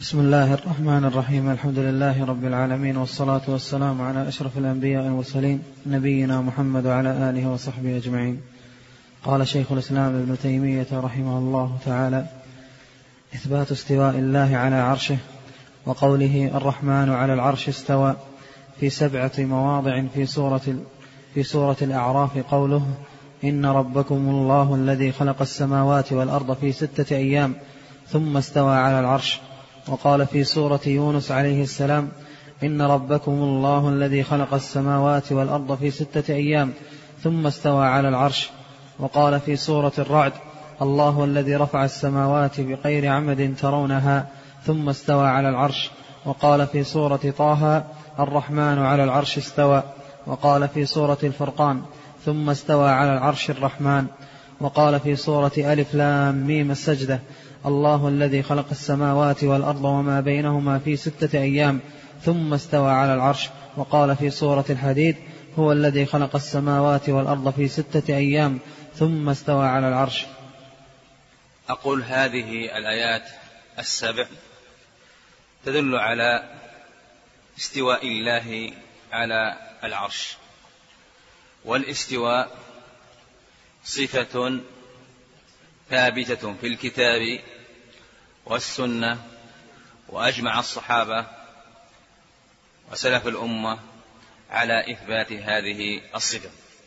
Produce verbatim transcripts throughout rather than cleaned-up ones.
بسم الله الرحمن الرحيم. الحمد لله رب العالمين، والصلاة والسلام على أشرف الأنبياء والمرسلين نبينا محمد وعلى آله وصحبه أجمعين. قال شيخ الإسلام ابن تيمية رحمه الله تعالى: إثبات استواء الله على عرشه، وقوله الرحمن على العرش استوى في سبعة مواضع في سورة, في سورة الأعراف قوله: إن ربكم الله الذي خلق السماوات والأرض في ستة أيام ثم استوى على العرش. وقال في سورة يونس عليه السلام: إن ربكم الله الذي خلق السماوات والأرض في ستة أيام ثم استوى على العرش. وقال في سورة الرعد: الله الذي رفع السماوات بغير عمد ترونها ثم استوى على العرش. وقال في سورة طه: الرحمن على العرش استوى. وقال في سورة الفرقان: ثم استوى على العرش الرحمن. وقال في سورة ألف لام ميم السجدة: الله الذي خلق السماوات والأرض وما بينهما في ستة أيام ثم استوى على العرش. وقال في سورة الحديد: هو الذي خلق السماوات والأرض في ستة أيام ثم استوى على العرش. أقول هذه الآيات السبع تدل على استواء الله على العرش، والاستواء صفة ثابتة في الكتاب والسنة، وأجمع الصحابة وسلف الأمة على إثبات هذه الصفة،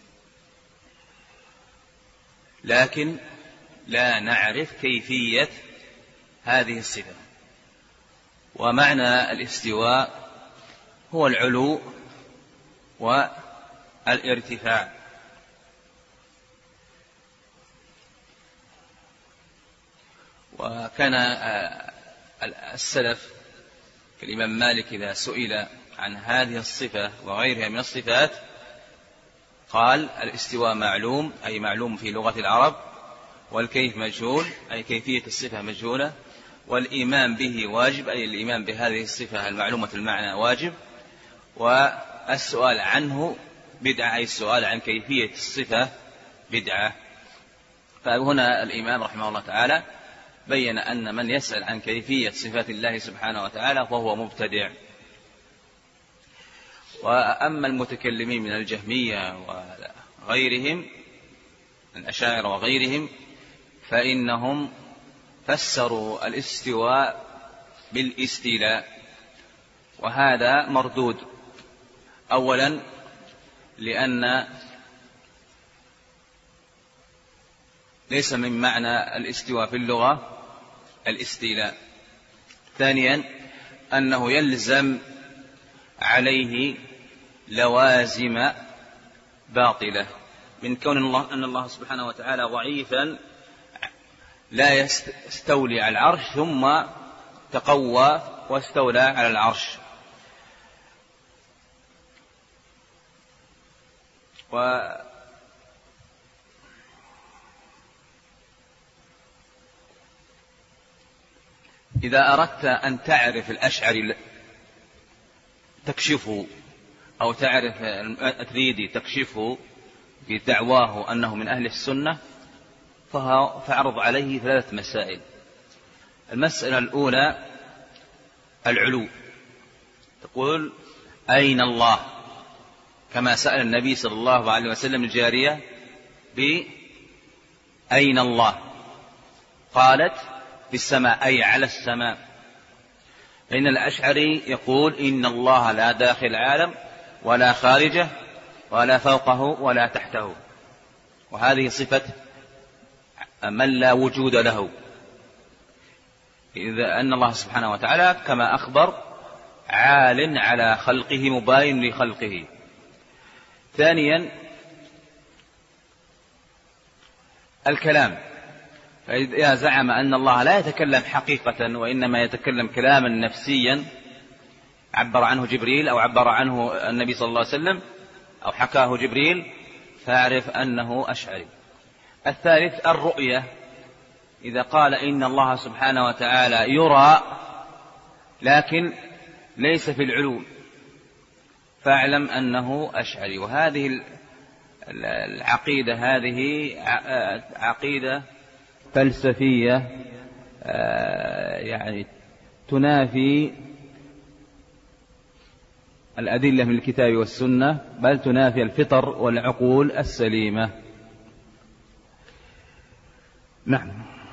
لكن لا نعرف كيفية هذه الصفة. ومعنى الاستواء هو العلو والارتفاع، وكان السلف كالإمام مالك إذا سئل عن هذه الصفة وغيرها من الصفات قال: الاستواء معلوم، أي معلوم في لغة العرب، والكيف مجهول، أي كيفية الصفة مجهولة، والإيمان به واجب، أي الإيمان بهذه الصفة المعلومة المعنى واجب، والسؤال عنه بدعة، أي السؤال عن كيفية الصفة بدعة. فهنا الإمام رحمه الله تعالى بين أن من يسأل عن كيفية صفات الله سبحانه وتعالى فهو مبتدع. وأما المتكلمين من الجهمية وغيرهم من الأشاعرة وغيرهم فإنهم فسروا الاستواء بالاستيلاء، وهذا مردود. أولا لأن ليس من معنى الاستواء في اللغة الاستيلاء. ثانيا أنه يلزم عليه لوازم باطلة، من كون الله أن الله سبحانه وتعالى ضعيفا لا يستولي على العرش ثم تقوى واستولى على العرش. و إذا أردت أن تعرف الأشعري تكشفه، أو تعرف الأتريدي تكشفه بدعواه أنه من أهل السنة، فاعرض عليه ثلاث مسائل. المسألة الأولى العلو، تقول: أين الله؟ كما سأل النبي صلى الله عليه وسلم الجارية بأين الله؟ قالت: في السماء، أي على السماء. فإن الأشعري يقول: إن الله لا داخل العالم ولا خارجه ولا فوقه ولا تحته، وهذه صفة من لا وجود له، إذا أن الله سبحانه وتعالى كما أخبر عال على خلقه مباين لخلقه. ثانيا الكلام، فإذا زعم أن الله لا يتكلم حقيقة وإنما يتكلم كلاما نفسيا عبر عنه جبريل أو عبر عنه النبي صلى الله عليه وسلم أو حكاه جبريل، فاعرف أنه أشعري. الثالث الرؤية، إذا قال إن الله سبحانه وتعالى يرى لكن ليس في العلو، فاعلم أنه أشعري. وهذه العقيدة هذه عقيدة فلسفية يعني تنافي الأدلة من الكتاب والسنة، بل تنافي الفطر والعقول السليمة. نعم.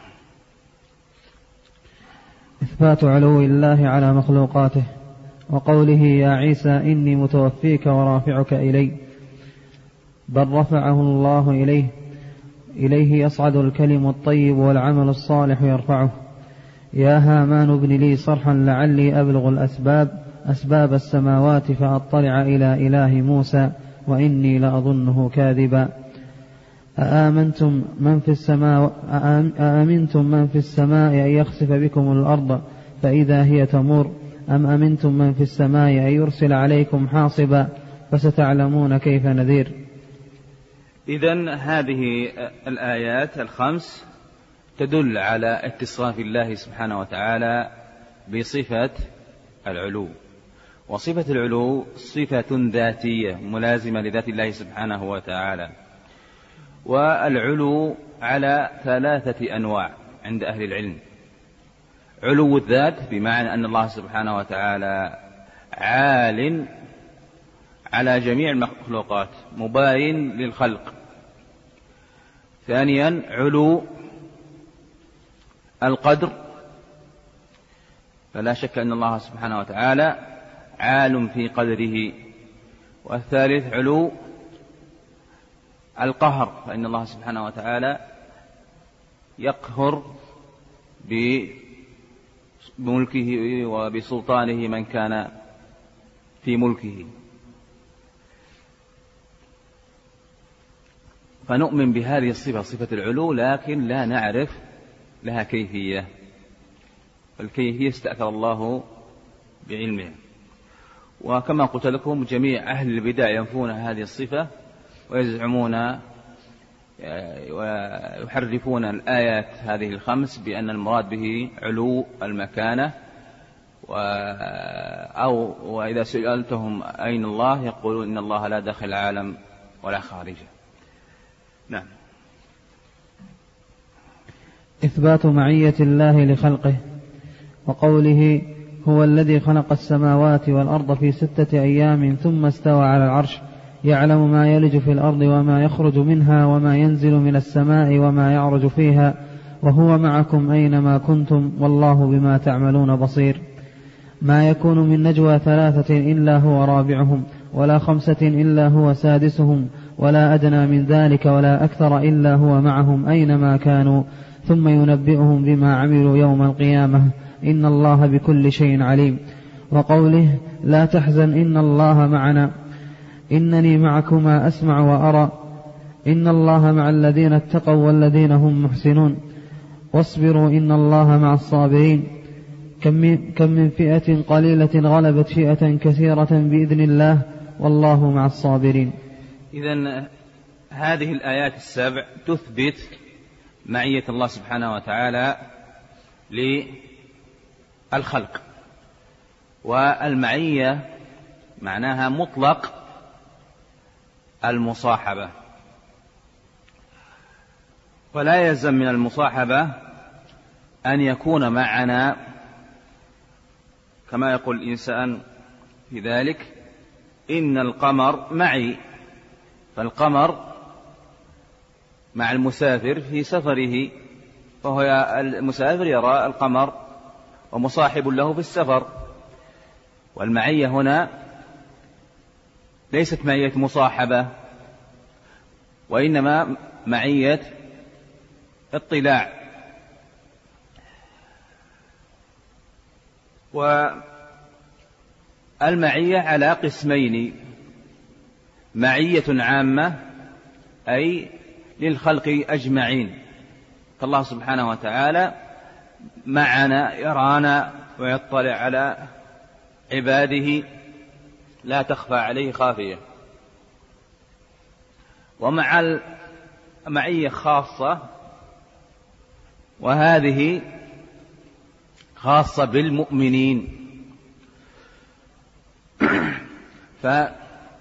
إثبات علو الله على مخلوقاته، وقوله يا عيسى إني متوفيك ورافعك إلي، بل رفعه الله إليه إليه يصعد الكلم الطيب والعمل الصالح يرفعه. يا هامان ابن لي صرحا لعلي أبلغ الأسباب أسباب السماوات فأطلع إلى إله موسى وإني لأظنه كاذبا. أآمنتم من في السماء أأمنتم من في السماء أن يخسف بكم الأرض فإذا هي تمور، أم أمنتم من في السماء أن يرسل عليكم حاصبا فستعلمون كيف نذير. إذن هذه الآيات الخمس تدل على اتصاف الله سبحانه وتعالى بصفة العلو، وصفة العلو صفة ذاتية ملازمة لذات الله سبحانه وتعالى. والعلو على ثلاثة أنواع عند أهل العلم: علو الذات بمعنى أن الله سبحانه وتعالى عال على جميع المخلوقات مباين للخلق. ثانيا علو القدر، فلا شك أن الله سبحانه وتعالى عال في قدره. والثالث علو القهر، فإن الله سبحانه وتعالى يقهر بملكه وبسلطانه من كان في ملكه. فنؤمن بهذه الصفة، صفة العلو، لكن لا نعرف لها كيفية، فالكيفية استأثر الله بعلمه. وكما قلت لكم جميع أهل البدع ينفون هذه الصفة ويزعمون ويحرفون الآيات هذه الخمس بأن المراد به علو المكانة، أو وإذا سألتهم أين الله يقولون إن الله لا داخل العالم ولا خارجه. نعم. إثبات معية الله لخلقه، وقوله هو الذي خلق السماوات والأرض في ستة أيام ثم استوى على العرش يعلم ما يلج في الأرض وما يخرج منها وما ينزل من السماء وما يعرج فيها وهو معكم أينما كنتم والله بما تعملون بصير. ما يكون من نجوى ثلاثة إلا هو رابعهم ولا خمسة إلا هو سادسهم ولا أدنى من ذلك ولا أكثر إلا هو معهم أينما كانوا ثم ينبئهم بما عملوا يوم القيامة إن الله بكل شيء عليم. وقوله لا تحزن إن الله معنا إنني معكما أسمع وأرى إن الله مع الذين اتقوا والذين هم محسنون واصبروا إن الله مع الصابرين. كم من, كم من فئة قليلة غلبت فئة كثيرة بإذن الله والله مع الصابرين. إذن هذه الآيات السبع تثبت معية الله سبحانه وتعالى للخلق، والمعية معناها مطلق المصاحبة، ولا يلزم من المصاحبة أن يكون معنا كما يقول الإنسان في ذلك إن القمر معي، فالقمر مع المسافر في سفره، فهو المسافر يرى القمر ومصاحب له في السفر. والمعية هنا ليست معية مصاحبة، وإنما معية اطلاع. والمعية على قسمين: معية عامة أي للخلق أجمعين، فالله سبحانه وتعالى معنا يرانا ويطلع على عباده لا تخفى عليه خافية. ومع المعية خاصة، وهذه خاصة بالمؤمنين، فمن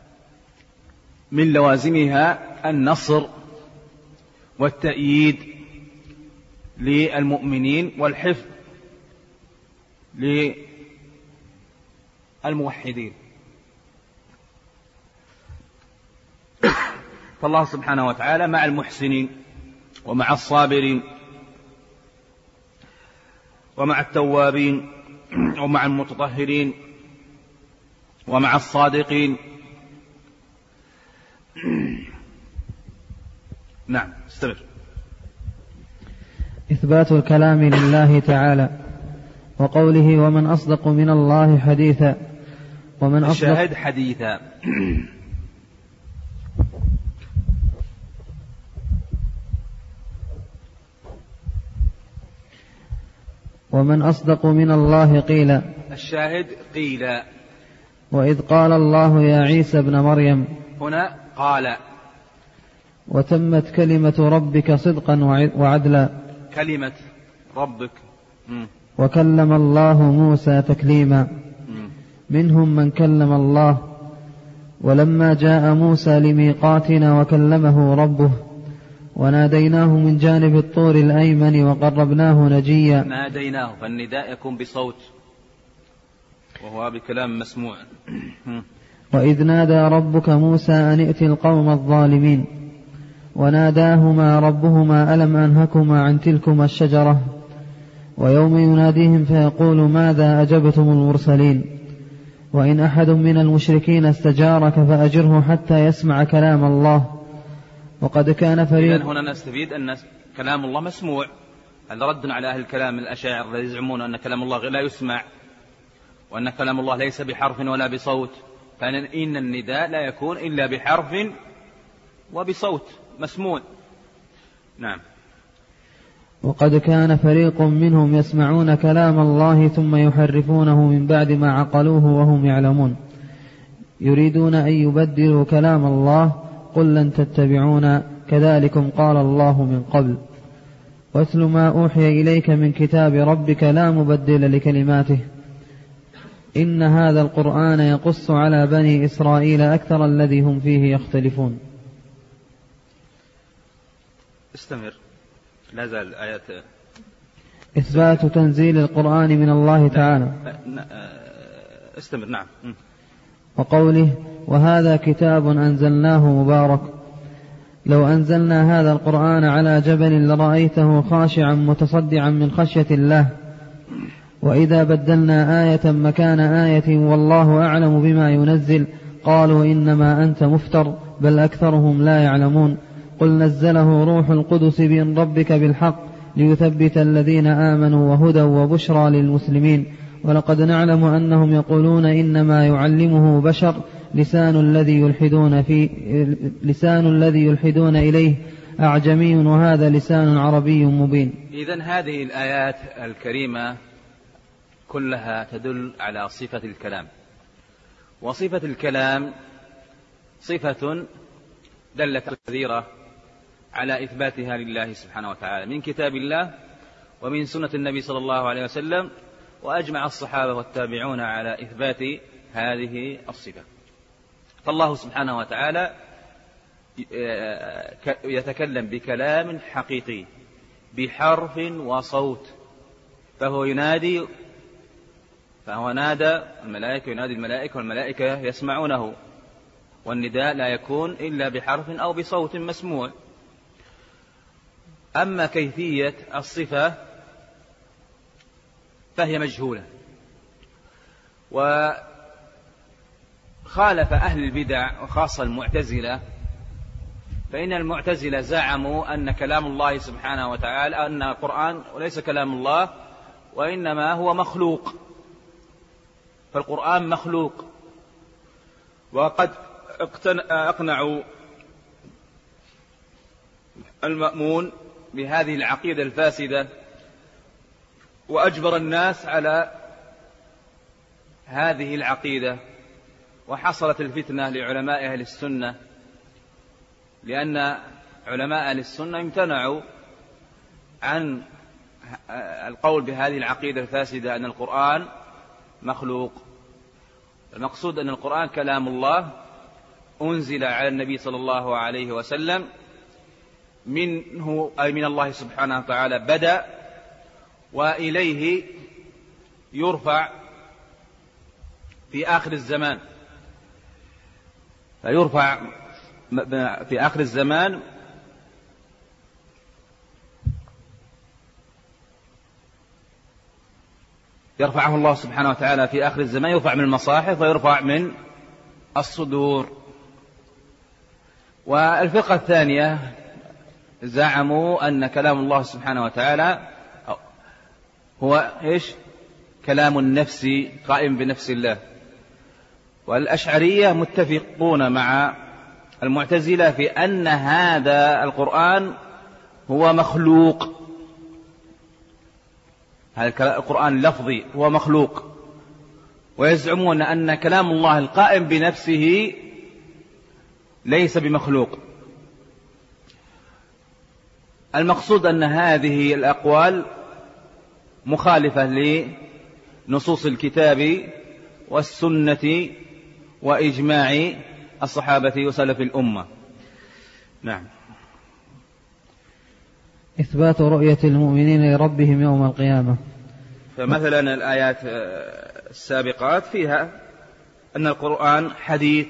لوازمها النصر والتأييد للمؤمنين والحفظ للموحدين. فالله سبحانه وتعالى مع المحسنين ومع الصابرين ومع التوابين ومع المتطهرين ومع الصادقين. نعم استمر. إثبات الكلام لله تعالى، وقوله ومن أصدق من الله حديثا. ومن أصدق الشاهد حديثا. ومن أصدق من الله قيل. الشاهد قيل. وإذ قال الله يا عيسى ابن مريم. هنا قال. وتمت كلمة ربك صدقا وعدلا. كلمة ربك. م. وكلم الله موسى تكليما. م. منهم من كلم الله. ولما جاء موسى لميقاتنا وكلمه ربه وناديناه من جانب الطور الأيمن وقربناه نجيا. ناديناه، فالنداء يكون بصوت وهو بكلام مسموع. وإذ نادى ربك موسى أن ائت القوم الظالمين وناداهما ربهما ألم أنهكما عن تلكما الشجرة. ويوم يناديهم فيقول ماذا أجبتم المرسلين. وإن أحد من المشركين استجارك فأجره حتى يسمع كلام الله. وقد كان فريق. إذن هنا نستفيد أن كلام الله مسموع. هذا رد على أهل الكلام الأشاعرة الذين يزعمون أن كلام الله لا يسمع وأن كلام الله ليس بحرف ولا بصوت، فإن النداء لا يكون إلا بحرف وبصوت مسموع. نعم. وقد كان فريق منهم يسمعون كلام الله ثم يحرفونه من بعد ما عقلوه وهم يعلمون يريدون أن يبدلوا كلام الله قل لن تتبعونا كذلكم قال الله من قبل. واتل ما أوحي إليك من كتاب ربك لا مبدل لكلماته إن هذا القرآن يقص على بني إسرائيل أكثر الذي هم فيه يختلفون. استمر. لا زال الآيات. إثبات تنزيل القرآن من الله تعالى. استمر. نعم. وقوله وهذا كتاب أنزلناه مبارك لو أنزلنا هذا القرآن على جبل لرأيته خاشعا متصدعا من خشية الله وإذا بدلنا آية مكان آية والله أعلم بما ينزل قالوا إنما أنت مفتر بل أكثرهم لا يعلمون قل نزله روح القدس من ربك بالحق ليثبت الذين آمنوا وهدى وبشرى للمسلمين ولقد نعلم أنهم يقولون إنما يعلمه بشر لسان الذي يلحدون في لسان الذي يلحدون إليه أعجمي وهذا لسان عربي مبين. إذن هذه الآيات الكريمة كلها تدل على صفة الكلام، وصفة الكلام صفة دلت كثيرة على إثباتها لله سبحانه وتعالى من كتاب الله ومن سنة النبي صلى الله عليه وسلم، وأجمع الصحابة والتابعون على إثبات هذه الصفة. فالله سبحانه وتعالى يتكلم بكلام حقيقي بحرف وصوت، فهو ينادي فهو نادى الملائكة ينادي الملائكة والملائكة يسمعونه، والنداء لا يكون إلا بحرف أو بصوت مسموع. أما كيفية الصفة فهي مجهولة، وخالف أهل البدع وخاصة المعتزلة، فإن المعتزلة زعموا أن كلام الله سبحانه وتعالى أن القرآن وليس كلام الله وإنما هو مخلوق، فالقرآن مخلوق. وقد أقنعوا المأمون بهذه العقيدة الفاسدة وأجبر الناس على هذه العقيدة، وحصلت الفتنة لعلماء أهل السنة، لأن علماء أهل السنة امتنعوا عن القول بهذه العقيدة الفاسدة أن القرآن مخلوق. المقصود أن القرآن كلام الله أنزل على النبي صلى الله عليه وسلم منه أي من الله سبحانه وتعالى بدأ، وإليه يرفع في آخر الزمان، فيرفع في آخر الزمان يرفعه الله سبحانه وتعالى في آخر الزمان، يرفع من المصاحف ويرفع من الصدور. والفرقة الثانية زعموا أن كلام الله سبحانه وتعالى هو إيش؟ كلام النفس قائم بنفس الله. والأشعرية متفقون مع المعتزلة في أن هذا القرآن هو مخلوق، هذا القرآن اللفظي هو مخلوق، ويزعمون أن كلام الله القائم بنفسه ليس بمخلوق. المقصود أن هذه الأقوال مخالفة لنصوص الكتاب والسنة وإجماع الصحابة وسلف الأمة. نعم. إثبات رؤية المؤمنين لربهم يوم القيامة. فمثلا الآيات السابقات فيها أن القرآن حديث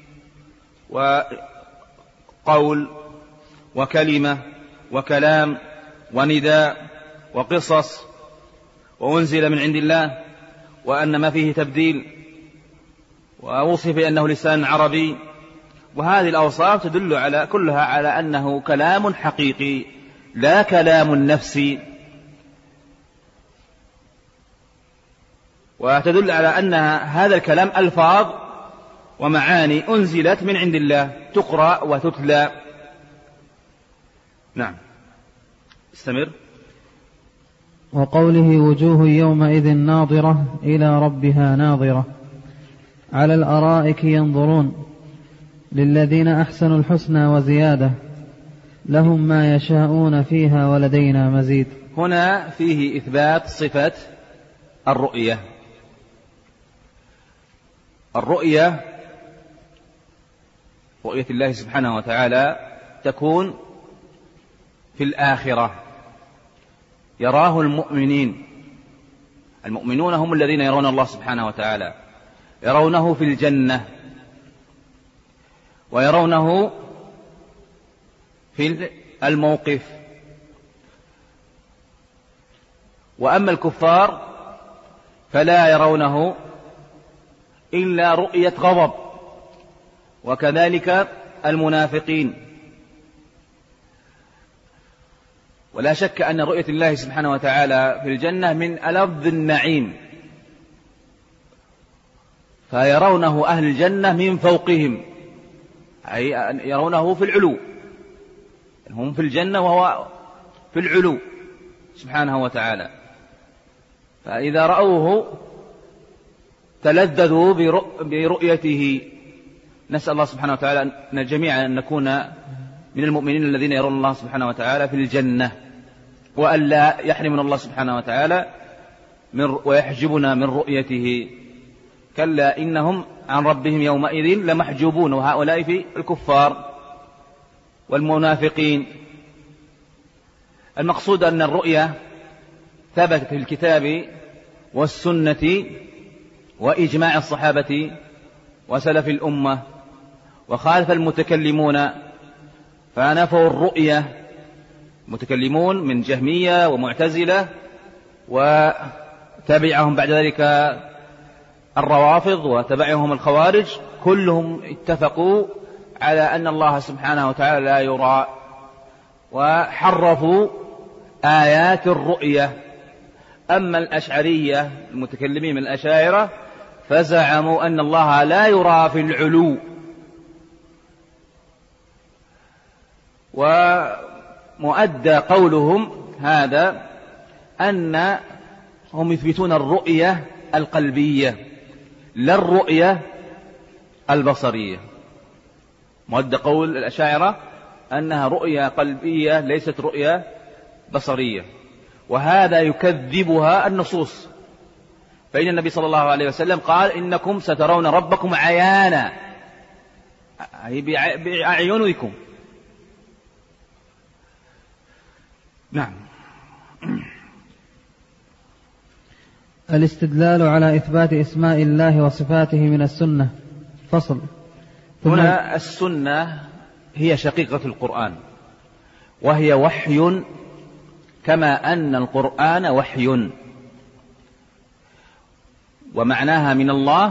وقول وكلمة وكلام ونداء وقصص وأنزل من عند الله، وأن ما فيه تبديل، وأوصف بأنه لسان عربي. وهذه الأوصاف تدل على كلها على أنه كلام حقيقي لا كلام النفس، وتدل على أن هذا الكلام ألفاظ ومعاني أنزلت من عند الله تقرأ وتتلى. نعم، استمر. وقوله وجوه يومئذ ناظرة إلى ربها ناظرة على الأرائك ينظرون للذين أحسنوا الحسنى وزيادة لهم ما يشاءون فيها ولدينا مزيد. هنا فيه إثبات صفة الرؤية. الرؤية رؤية الله سبحانه وتعالى تكون في الآخرة، يراه المؤمنين. المؤمنون هم الذين يرون الله سبحانه وتعالى، يرونه في الجنة ويرونه في الموقف. وأما الكفار فلا يرونه إلا رؤية غضب، وكذلك المنافقين. ولا شك أن رؤية الله سبحانه وتعالى في الجنة من ألذ النعيم، فيرونه أهل الجنة من فوقهم، أي يرونه في العلو، هم في الجنة وهو في العلو سبحانه وتعالى. فإذا رأوه تلذذوا برؤيته. نسأل الله سبحانه وتعالى أن جميعا أن نكون من المؤمنين الذين يرون الله سبحانه وتعالى في الجنة، وأن لا يحرمنا الله سبحانه وتعالى من ويحجبنا من رؤيته. كلا إنهم عن ربهم يومئذ لمحجوبون، وهؤلاء في الكفار والمنافقين. المقصود أن الرؤية ثبتت في الكتاب والسنة وإجماع الصحابة وسلف الأمة، وخالف المتكلمون فنفوا الرؤية، متكلمون من جهمية ومعتزلة، وتبعهم بعد ذلك الروافض وتبعهم الخوارج، كلهم اتفقوا على أن الله سبحانه وتعالى لا يرى، وحرفوا آيات الرؤية. أما الأشعرية المتكلمين من الأشاعرة فزعموا أن الله لا يرى في العلو، ومؤدى قولهم هذا أن هم يثبتون الرؤية القلبية لا الرؤية البصرية. مؤدى قول الأشاعرة أنها رؤية قلبية ليست رؤية بصرية، وهذا يكذبها النصوص. فإن النبي صلى الله عليه وسلم قال إنكم سترون ربكم عيانا، أي بأعينكم. نعم. الاستدلال على إثبات اسماء الله وصفاته من السنة. فصل. هنا السنة هي شقيقة القرآن، وهي وحي كما أن القرآن وحي، ومعناها من الله،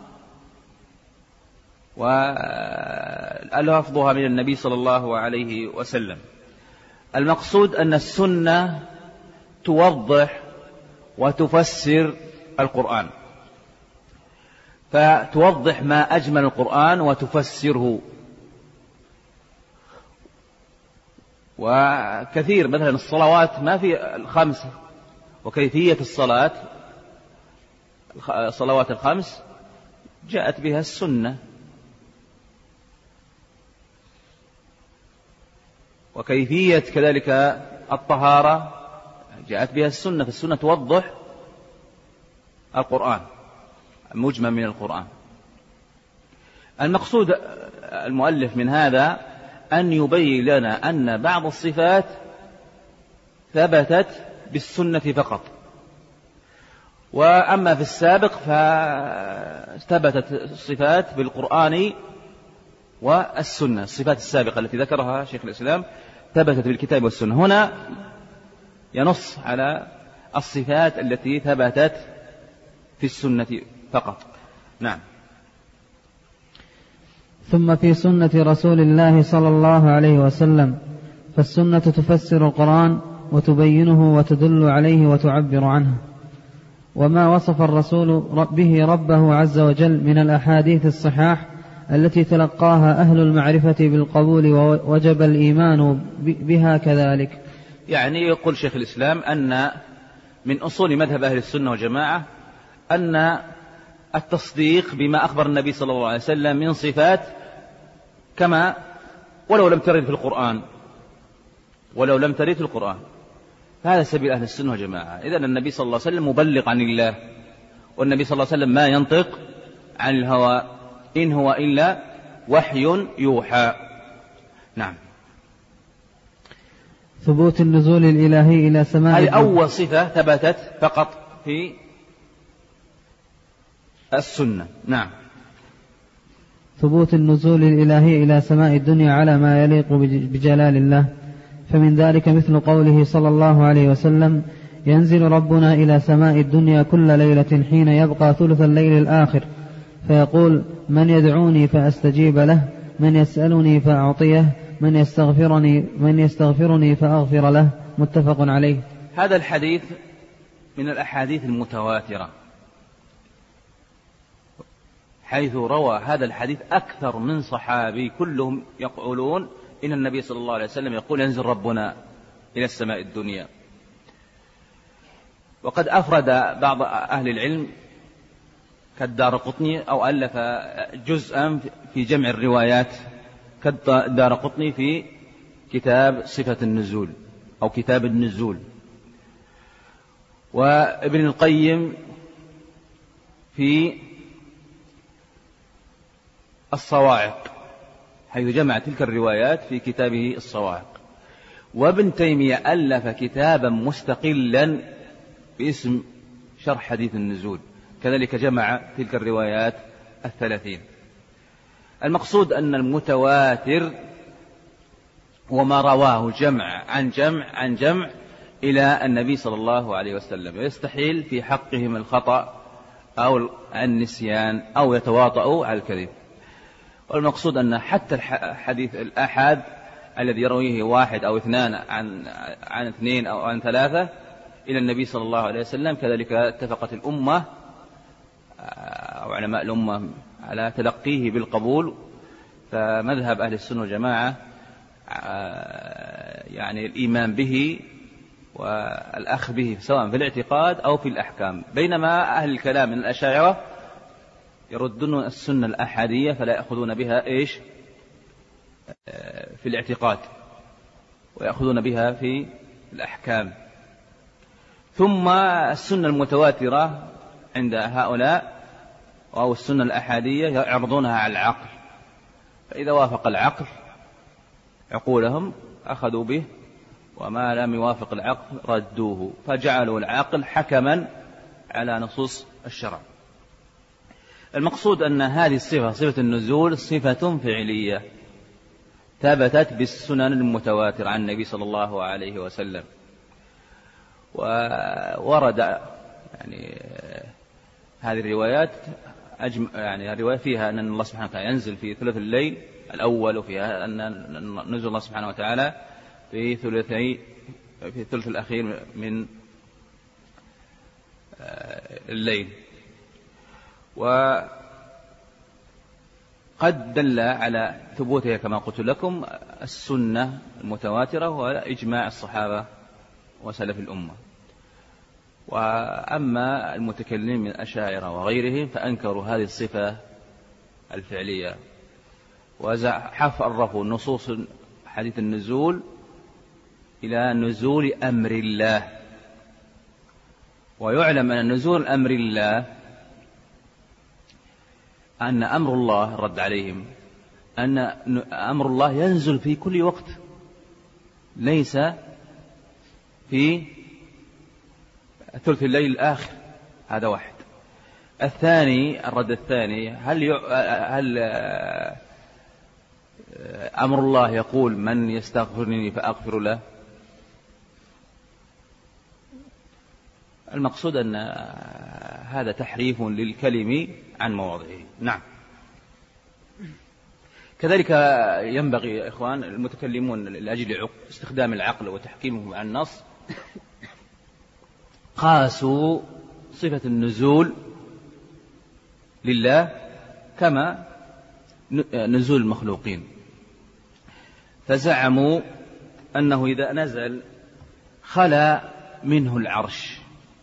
ولفظها من النبي صلى الله عليه وسلم. المقصود أن السنة توضح وتفسر القرآن، فتوضح ما أجمل القرآن وتفسره. وكثير مثلا الصلوات ما في الخمس وكيفية الصلاة، الصلوات الخمس جاءت بها السنة، وكيفية كذلك الطهارة جاءت بها السنة، فالسنة توضح القرآن مجمل من القرآن. المقصود المؤلف من هذا أن يبين لنا أن بعض الصفات ثبتت بالسنة فقط، وأما في السابق فثبتت الصفات بالقرآن والسنة. الصفات السابقة التي ذكرها شيخ الإسلام ثبتت بالكتاب والسنة. هنا ينص على الصفات التي ثبتت في السنة فقط. نعم. ثم في سنة رسول الله صلى الله عليه وسلم، فالسنة تفسر القرآن وتبينه وتدل عليه وتعبر عنه، وما وصف الرسول به ربه عز وجل من الأحاديث الصحاح التي تلقاها أهل المعرفة بالقبول ووجب الإيمان بها كذلك. يعني يقول شيخ الإسلام أن من أصول مذهب أهل السنة والجماعة أن التصديق بما أخبر النبي صلى الله عليه وسلم من صفات كما ولو لم ترد في القرآن، ولو لم ترد في القرآن. هذا سبيل أهل السنة والجماعة. إذن النبي صلى الله عليه وسلم مبلغ عن الله، والنبي صلى الله عليه وسلم ما ينطق عن الهوى، إن هو إلا وحي يوحى. نعم. ثبوت النزول الإلهي إلى سماء. هذه أول صفة ثبتت فقط في السنة. نعم. ثبوت النزول الإلهي إلى سماء الدنيا على ما يليق بجلال الله، فمن ذلك مثل قوله صلى الله عليه وسلم: ينزل ربنا إلى سماء الدنيا كل ليلة حين يبقى ثلث الليل الآخر، فيقول: من يدعوني فأستجيب له، من يسألني فأعطيه، من يستغفرني من يستغفرني فأغفر له. متفق عليه. هذا الحديث من الأحاديث المتواترة، حيث روى هذا الحديث أكثر من صحابي كلهم يقولون إن النبي صلى الله عليه وسلم يقول: ينزل ربنا إلى السماء الدنيا. وقد أفرد بعض أهل العلم كالدارقطني أو ألف جزءا في جمع الروايات كالدارقطني في كتاب صفة النزول أو كتاب النزول، وابن القيم في الصواعق حيث جمع تلك الروايات في كتابه الصواعق، وابن تيمية ألف كتابا مستقلا باسم شرح حديث النزول، كذلك جمع تلك الروايات الثلاثين. المقصود أن المتواتر وما رواه جمع عن جمع عن جمع إلى النبي صلى الله عليه وسلم، ويستحيل في حقهم الخطأ أو النسيان أو يتواطؤوا على الكذب. والمقصود أن حتى الحديث الآحاد الذي يرويه واحد أو اثنان عن عن اثنين أو عن ثلاثة إلى النبي صلى الله عليه وسلم، كذلك اتفقت الأمة أو علماء الأمة على تلقيه بالقبول. فمذهب أهل السنة والجماعة يعني الإيمان به والأخذ به سواء في الاعتقاد أو في الأحكام، بينما أهل الكلام من الأشاعرة يردون السنة الأحادية فلا يأخذون بها إيش في الاعتقاد، ويأخذون بها في الأحكام. ثم السنة المتواترة عند هؤلاء أو السنة الأحادية يعرضونها على العقل، فإذا وافق العقل عقولهم أخذوا به، وما لم يوافق العقل ردوه، فجعلوا العقل حكما على نصوص الشرع. المقصود أن هذه الصفة صفة النزول صفة فعلية ثبتت بالسنن المتواترة عن النبي صلى الله عليه وسلم. وورد يعني هذه الروايات أجم... يعني الرواية فيها أن الله سبحانه وتعالى ينزل في ثلث الليل الأول، وفيها أن نزل الله سبحانه وتعالى في ثلثي في الثلث الأخير من الليل. وقد دل على ثبوتها كما قلت لكم السنة المتواترة وإجماع الصحابة وسلف الأمة. وأما المتكلمين من الأشاعرة وغيرهم فأنكروا هذه الصفة الفعلية وحرفوا نصوص حديث النزول إلى نزول أمر الله. ويعلم أن نزول أمر الله أن أمر الله رد عليهم أن أمر الله ينزل في كل وقت ليس في ثلث الليل الآخر. هذا واحد. الثاني الرد الثاني هل ي... هل أمر الله يقول من يستغفرني فأغفر له؟ المقصود أن هذا تحريف للكلم عن مواضعه. نعم. كذلك ينبغي يا إخوان المتكلمون لأجل استخدام العقل وتحكيمه عن النص قاسوا صفة النزول لله كما نزول المخلوقين، فزعموا أنه إذا نزل خلا منه العرش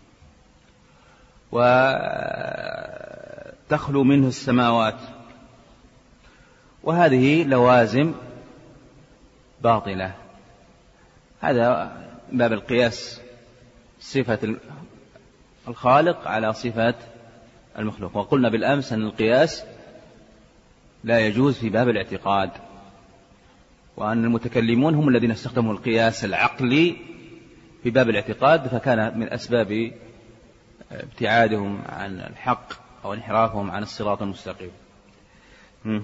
وتخلو منه السماوات، وهذه لوازم باطلة. هذا باب القياس صفة الخالق على صفة المخلوق. وقلنا بالأمس أن القياس لا يجوز في باب الاعتقاد، وأن المتكلمون هم الذين استخدموا القياس العقلي في باب الاعتقاد، فكان من أسباب ابتعادهم عن الحق أو انحرافهم عن الصراط المستقيم. م.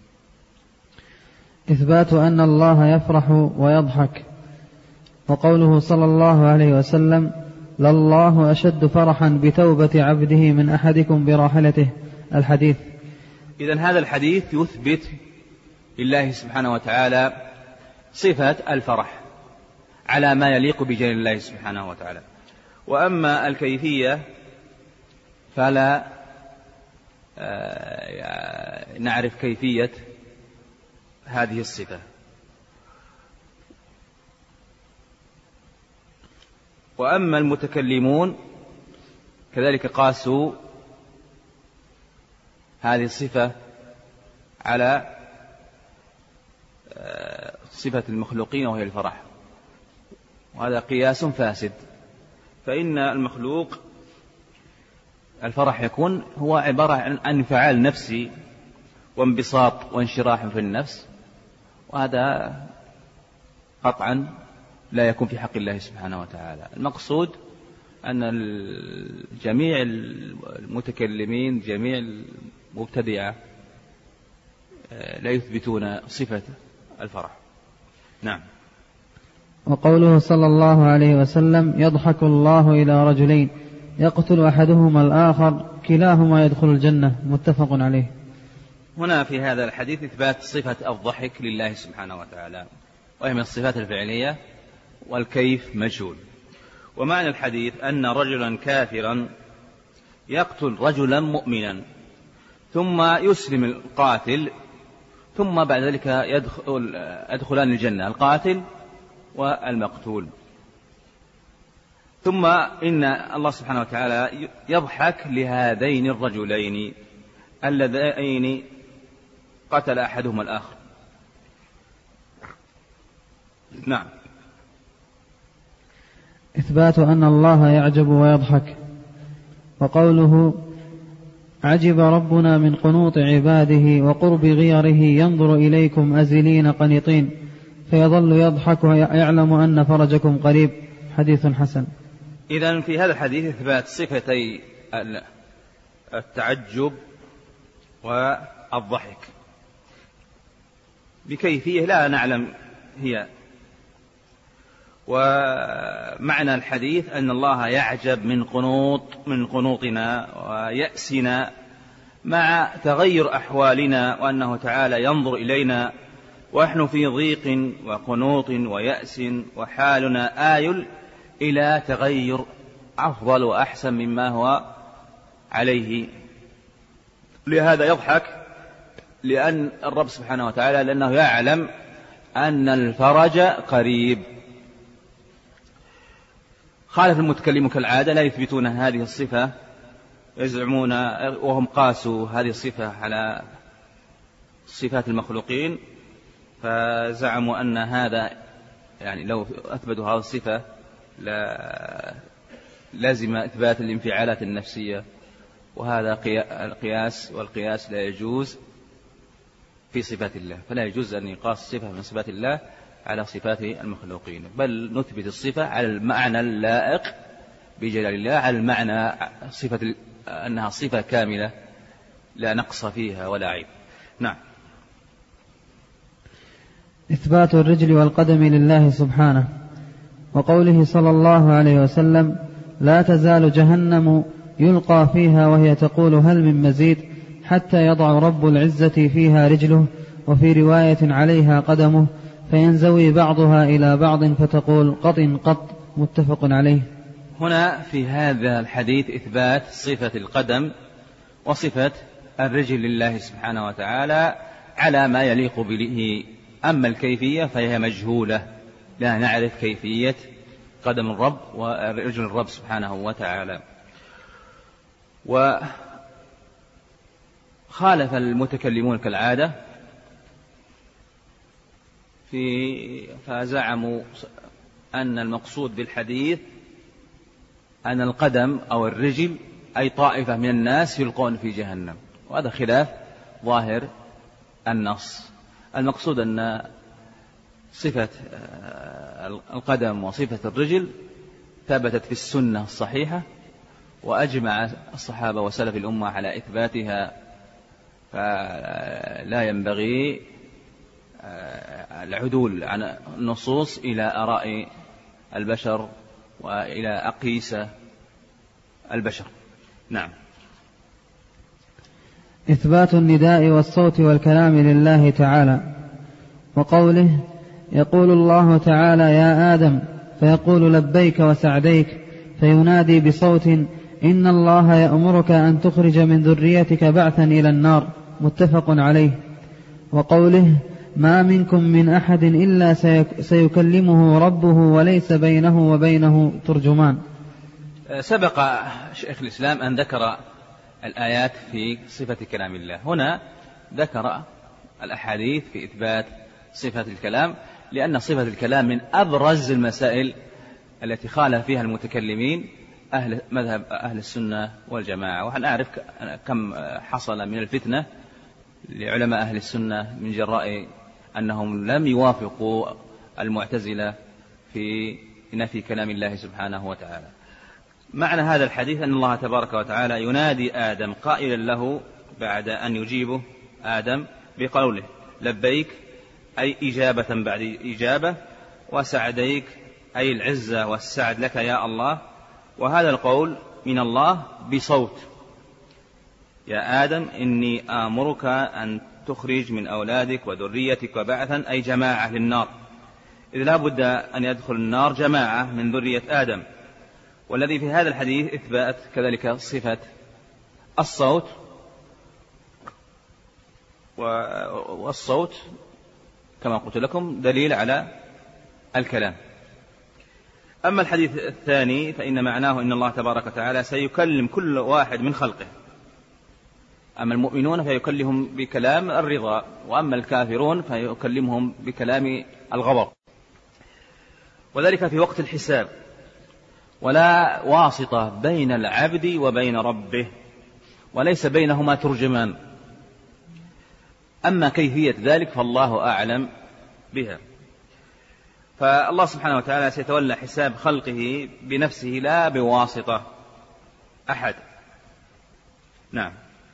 إثبات أن الله يفرح ويضحك. وقوله صلى الله عليه وسلم لله أشد فرحا بتوبة عبده من أحدكم براحلته، الحديث. إذن هذا الحديث يثبت لله سبحانه وتعالى صفة الفرح على ما يليق بجلال الله سبحانه وتعالى. وأما الكيفية فلا نعرف كيفية هذه الصفة. وأما المتكلمون كذلك قاسوا هذه الصفة على صفة المخلوقين وهي الفرح، وهذا قياس فاسد. فإن المخلوق الفرح يكون هو عبارة عن انفعال نفسي وانبساط وانشراح في النفس، وهذا قطعا لا يكون في حق الله سبحانه وتعالى. المقصود أن جميع المتكلمين جميع المبتدعة لا يثبتون صفة الفرح. نعم. وقوله صلى الله عليه وسلم يضحك الله إلى رجلين يقتل أحدهما الآخر كلاهما يدخل الجنة، متفق عليه. هنا في هذا الحديث إثبات صفة الضحك لله سبحانه وتعالى، وهي من الصفات الفعلية، والكيف مجهول. ومعنى الحديث أن رجلا كافرا يقتل رجلا مؤمنا ثم يسلم القاتل، ثم بعد ذلك يدخل يدخلان الجنة القاتل والمقتول. ثم إن الله سبحانه وتعالى يضحك لهذين الرجلين اللذين قتل أحدهما الآخر. نعم. إثبات أن الله يعجب ويضحك. وقوله عجب ربنا من قنوط عباده وقرب غيره ينظر إليكم أزلين قنطين فيظل يضحك ويعلم أن فرجكم قريب، حديث حسن. إذن في هذا الحديث إثبات صفتي التعجب والضحك بكيفية لا نعلم هي. ومعنى الحديث أن الله يعجب من قنوط من قنوطنا ويأسنا مع تغير أحوالنا، وأنه تعالى ينظر إلينا ونحن في ضيق وقنوط ويأس وحالنا آيل إلى تغير أفضل وأحسن مما هو عليه. لهذا يضحك لأن الرب سبحانه وتعالى لأنه يعلم أن الفرج قريب. خالف المتكلم كالعادة لا يثبتون هذه الصفة، يزعمون وهم قاسوا هذه الصفة على صفات المخلوقين، فزعموا أن هذا يعني لو أثبتوا هذه الصفة لا لازم إثبات الانفعالات النفسية، وهذا القياس والقياس لا يجوز في صفات الله، فلا يجوز أن يقاس صفة من صفات الله على صفات المخلوقين، بل نثبت الصفة على المعنى اللائق بجلال الله، على المعنى صفة أنها صفة كاملة لا نقص فيها ولا عيب. نعم. إثبات الرجل والقدم لله سبحانه، وقوله صلى الله عليه وسلم: لا تزال جهنم يلقى فيها وهي تقول هل من مزيد حتى يضع رب العزة فيها رجله، وفي رواية عليها قدمه، فينزوي بعضها إلى بعض فتقول قط قط، متفق عليه. هنا في هذا الحديث إثبات صفة القدم وصفة الرجل لله سبحانه وتعالى على ما يليق به، أما الكيفية فهي مجهولة، لا نعرف كيفية قدم الرب ورجل الرب سبحانه وتعالى. وخالف المتكلمون كالعادة في فزعموا أن المقصود بالحديث أن القدم أو الرجل أي طائفة من الناس يلقون في جهنم، وهذا خلاف ظاهر النص. المقصود أن صفة القدم وصفة الرجل ثبتت في السنة الصحيحة، وأجمع الصحابة وسلف الأمة على إثباتها، فلا ينبغي العدول عن النصوص إلى آراء البشر وإلى أقيسة البشر. نعم. إثبات النداء والصوت والكلام لله تعالى، وقوله: يقول الله تعالى: يا آدم، فيقول لبيك وسعديك، فينادي بصوت: إن الله يأمرك أن تخرج من ذريتك بعثا إلى النار، متفق عليه. وقوله: ما منكم من أحد إلا سيكلمه ربه وليس بينه وبينه ترجمان. سبق شيخ الإسلام أن ذكر الآيات في صفة كلام الله، هنا ذكر الأحاديث في إثبات صفة الكلام، لأن صفة الكلام من أبرز المسائل التي خالف فيها المتكلمين أهل مذهب أهل السنة والجماعة. وأنا أعرف كم حصل من الفتنة لعلماء أهل السنة من جراء أنهم لم يوافقوا المعتزلة في نفي كلام الله سبحانه وتعالى. معنى هذا الحديث أن الله تبارك وتعالى ينادي آدم قائلا له بعد أن يجيبه آدم بقوله: لبيك، أي إجابة بعد إجابة، وسعديك، أي العزة والسعد لك يا الله. وهذا القول من الله بصوت: يا آدم إني آمرك أن تخرج من أولادك وذريتك وبعثا، أي جماعة للنار، إذ لا بد أن يدخل النار جماعة من ذرية آدم. والذي في هذا الحديث إثبات كذلك صفة الصوت، والصوت كما قلت لكم دليل على الكلام. أما الحديث الثاني فإن معناه إن الله تبارك وتعالى سيكلم كل واحد من خلقه، أما المؤمنون فيكلمهم بكلام الرضا، وأما الكافرون فيكلمهم بكلام الغضب، وذلك في وقت الحساب، ولا واسطة بين العبد وبين ربه، وليس بينهما ترجمان. أما كيفية ذلك فالله أعلم بها. فالله سبحانه وتعالى سيتولى حساب خلقه بنفسه لا بواسطة أحد، نعم.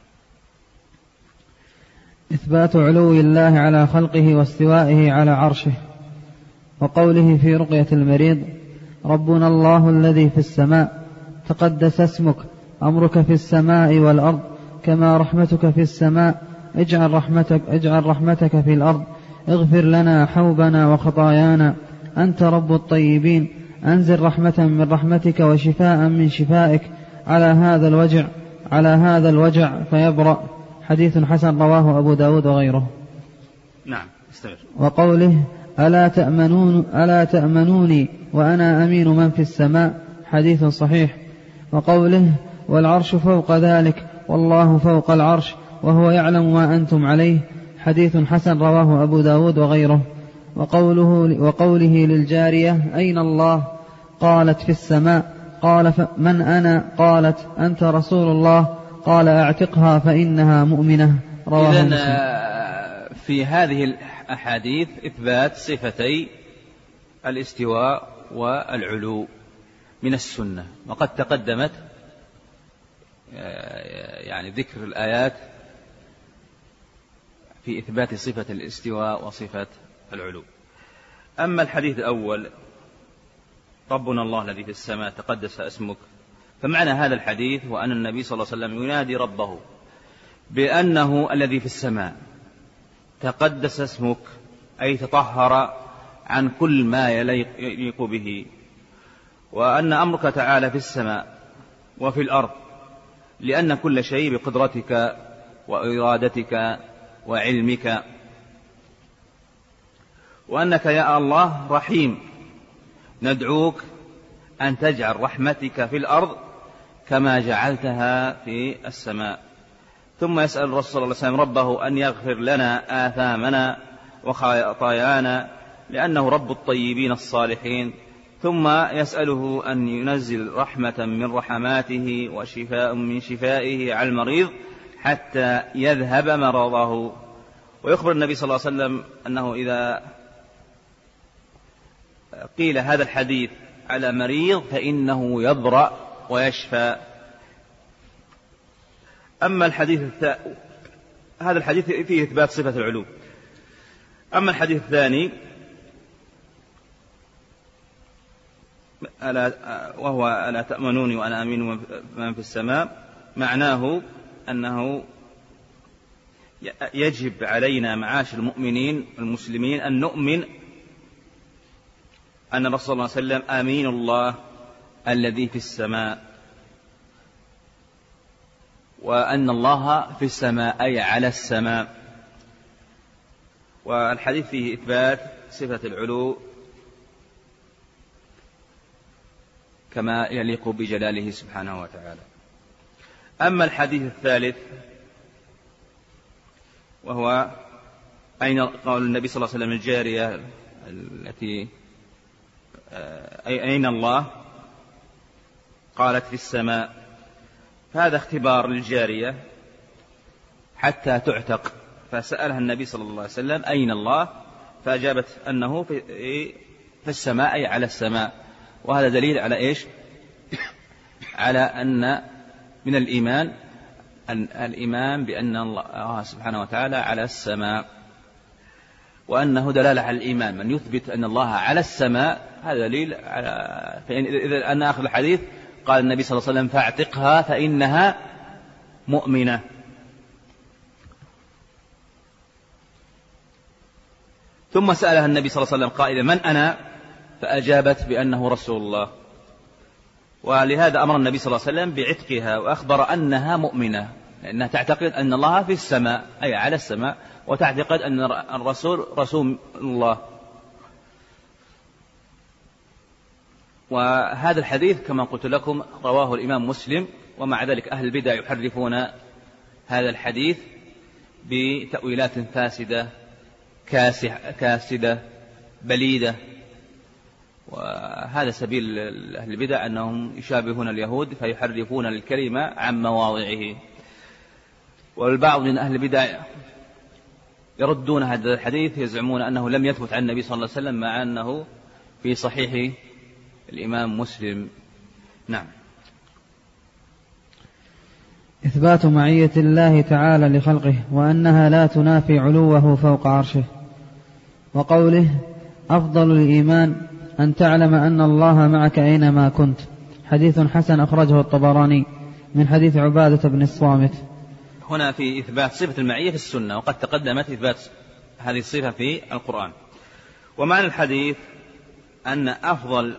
إثبات علو الله على خلقه واستوائه على عرشه، وقوله في رقية المريض: ربنا الله الذي في السماء تقدس اسمك، أمرك في السماء والأرض، كما رحمتك في السماء، اجعل رحمتك, اجعل رحمتك في الأرض، اغفر لنا حوبنا وخطايانا، أنت رب الطيبين، أنزل رحمة من رحمتك وشفاء من شفائك على هذا الوجع على هذا الوجع فيبرأ. حديث حسن رواه أبو داود وغيره. نعم استمر. وقوله: ألا تأمنون ألا تأمنوني وأنا أمين من في السماء، حديث صحيح. وقوله: والعرش فوق ذلك والله فوق العرش وهو يعلم ما أنتم عليه، حديث حسن رواه أبو داود وغيره. وقوله, وقوله للجارية: أين الله؟ قالت: في السماء. قال: من أنا؟ قالت: أنت رسول الله. قال: أعتقها فإنها مؤمنة. رواه مسلم. مسلم. في هذه الأحاديث إثبات صفتي الاستواء والعلو من السنة، وقد تقدمت يعني ذكر الآيات في إثبات صفة الاستواء وصفة العلو. أما الحديث الأول: ربنا الله الذي في السماء تقدس اسمك، فمعنى هذا الحديث هو أن النبي صلى الله عليه وسلم ينادي ربه بأنه الذي في السماء تقدس اسمك، أي تطهر عن كل ما يليق به، وأن أمرك تعالى في السماء وفي الأرض، لأن كل شيء بقدرتك وإرادتك وعلمك، وأنك يا الله رحيم، ندعوك أن تجعل رحمتك في الأرض كما جعلتها في السماء. ثم يسأل الرسول صلى الله عليه وسلم ربه أن يغفر لنا آثامنا وخطايانا، لأنه رب الطيبين الصالحين. ثم يسأله أن ينزل رحمة من رحماته وشفاء من شفائه على المريض حتى يذهب مرضه. ويخبر النبي صلى الله عليه وسلم أنه إذا قيل هذا الحديث على مريض فإنه يبرأ ويشفى. أما الحديث الثاني، هذا الحديث فيه إثبات صفة العلو. أما الحديث الثاني ألا وهو: ألا تأمنوني وأنا أمين من في السماء، معناه أنه يجب علينا معاشر المؤمنين المسلمين أن نؤمن أن الرسول صلى الله عليه وسلم أمين الله الذي في السماء، وأن الله في السماء أي على السماء. والحديث فيه إثبات صفة العلو كما يليق بجلاله سبحانه وتعالى. أما الحديث الثالث وهو: أين قول النبي صلى الله عليه وسلم الجارية التي أين الله؟ قالت: في السماء. هذا اختبار للجارية حتى تعتق، فسألها النبي صلى الله عليه وسلم: أين الله؟ فأجابت أنه في السماء أي على السماء. وهذا دليل على إيش؟ على أن من الإيمان أن الإيمان بأن الله سبحانه وتعالى على السماء، وأنه دلالة على الإيمان. من يثبت أن الله على السماء هذا دليل على، إذا أن آخر الحديث قال النبي صلى الله عليه وسلم: فاعتقها فإنها مؤمنة. ثم سألها النبي صلى الله عليه وسلم قائلا: من أنا؟ فأجابت بأنه رسول الله. ولهذا أمر النبي صلى الله عليه وسلم بعتقها، وأخبر أنها مؤمنة، لأنها تعتقد أن الله في السماء أي على السماء، وتعتقد أن الرسول رسول الله. وهذا الحديث كما قلت لكم رواه الإمام مسلم، ومع ذلك أهل البدع يحرفون هذا الحديث بتأويلات فاسدة كاسدة بليدة. وهذا سبيل أهل البدع أنهم يشابهون اليهود فيحرفون الكلمة عن مواضعه. والبعض من أهل البدع يردون هذا الحديث، يزعمون أنه لم يثبت عن النبي صلى الله عليه وسلم، مع أنه في صحيح الإمام مسلم. نعم. إثبات معية الله تعالى لخلقه وأنها لا تنافي علوه فوق عرشه. وقوله أفضل الإيمان أن تعلم أن الله معك أينما كنت، حديث حسن أخرجه الطبراني من حديث عبادة بن الصامت. هنا في إثبات صفة المعية في السنة، وقد تقدمت إثبات هذه الصفة في القرآن. ومعنى الحديث أن أفضل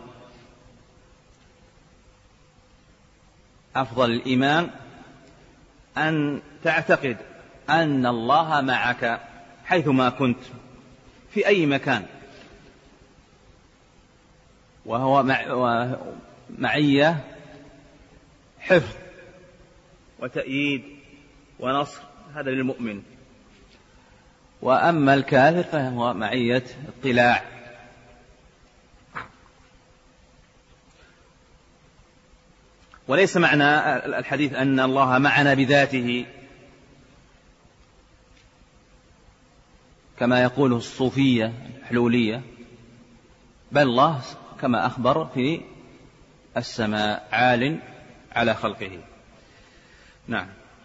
أفضل الإيمان أن تعتقد أن الله معك حيثما كنت في أي مكان، وهو معية حفظ وتأييد ونصر، هذا للمؤمن. وأما الكافر فهو معية اطلاع. وليس معنى الحديث أن الله معنا بذاته كما يقوله الصوفية الحلولية، بل الله كما أخبر في السماء عال على خلقه. نعم.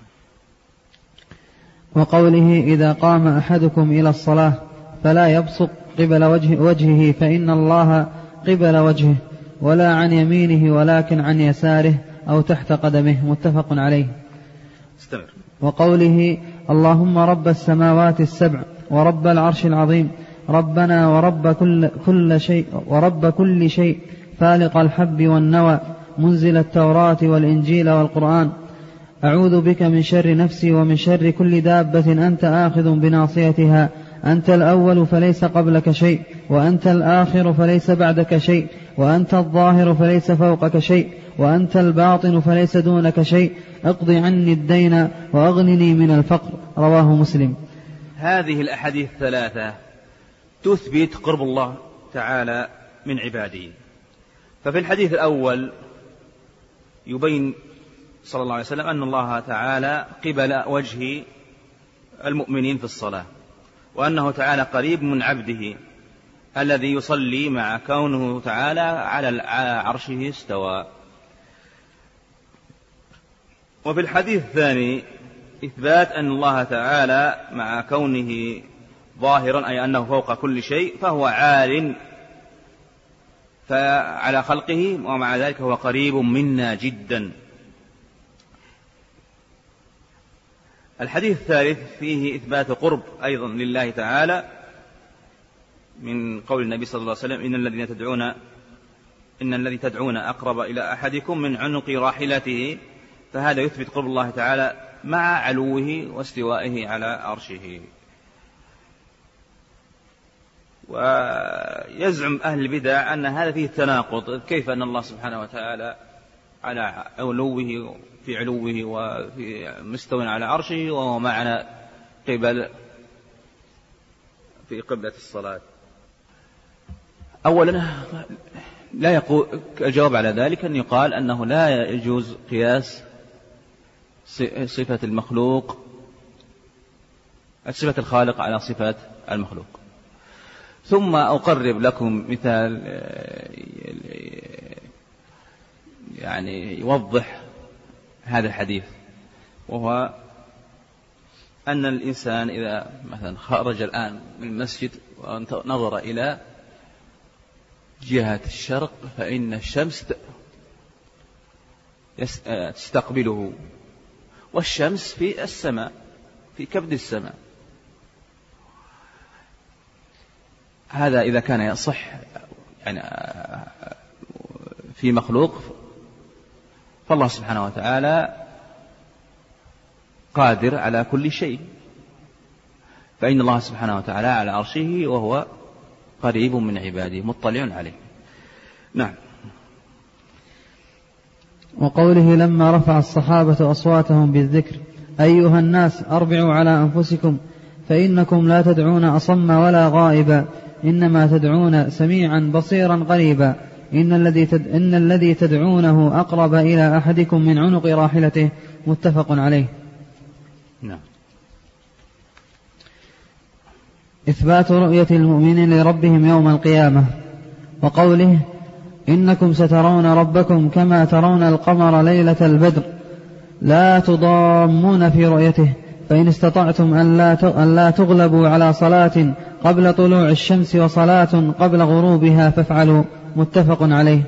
وقوله إذا قام أحدكم إلى الصلاة فلا يبصق قبل وجه وجهه فإن الله قبل وجهه، ولا عن يمينه ولكن عن يساره أو تحت قدمه، متفق عليه. استمر. وقوله اللهم رب السماوات السبع ورب العرش العظيم ربنا ورب كل, كل شيء ورب كل شيء فالق الحب والنوى منزل التوراة والإنجيل والقرآن، أعوذ بك من شر نفسي ومن شر كل دابة أنت آخذ بناصيتها، أنت الأول فليس قبلك شيء، وأنت الآخر فليس بعدك شيء، وأنت الظاهر فليس فوقك شيء، وأنت الباطن فليس دونك شيء، اقض عني الدين وأغنني من الفقر. رواه مسلم. هذه الأحاديث الثلاثة تثبت قرب الله تعالى من عباده. ففي الحديث الأول يبين صلى الله عليه وسلم أن الله تعالى قبل وجه المؤمنين في الصلاة، وأنه تعالى قريب من عبده الذي يصلي مع كونه تعالى على عرشه استوى. وفي الحديث الثاني إثبات أن الله تعالى مع كونه ظاهرا أي أنه فوق كل شيء فهو عال على خلقه، ومع ذلك هو قريب منا جدا. الحديث الثالث فيه إثبات قرب أيضا لله تعالى من قول النبي صلى الله عليه وسلم إن الذين تدعون إن الذي تدعون أقرب إلى أحدكم من عنق راحلته، فهذا يثبت قرب الله تعالى مع علوه واستوائه على عرشه. ويزعم أهل البدع أن هذا فيه تناقض، كيف أن الله سبحانه وتعالى على علوه في علوه وفي مستوى على عرشه وهو معنا قبل في قبلة الصلاة. أولا لا يقول الجواب على ذلك أن يقال أنه لا يجوز قياس صفة المخلوق صفة الخالق على صفة المخلوق. ثم أقرب لكم مثال يعني يوضح هذا الحديث، وهو أن الإنسان إذا مثلا خرج الآن من المسجد ونظر إلى جهة الشرق فإن الشمس تستقبله، والشمس في السماء في كبد السماء. هذا إذا كان يصح يعني في مخلوق، فالله سبحانه وتعالى قادر على كل شيء، فإن الله سبحانه وتعالى على عرشه وهو قريب من عباده مطلع عليه. نعم. وقوله لما رفع الصحابة أصواتهم بالذكر أيها الناس أربعوا على أنفسكم فإنكم لا تدعون أصم ولا غائبا، إنما تدعون سميعا بصيرا قريبا، إن الذي تد... إن الذي تدعونه أقرب إلى أحدكم من عنق راحلته، متفق عليه. نعم. إثبات رؤية المؤمنين لربهم يوم القيامة. وقوله إنكم سترون ربكم كما ترون القمر ليلة البدر، لا تضامون في رؤيته، فإن استطعتم أن لا تغلبوا على صلاة قبل طلوع الشمس وصلاة قبل غروبها فافعلوا. متفق عليه.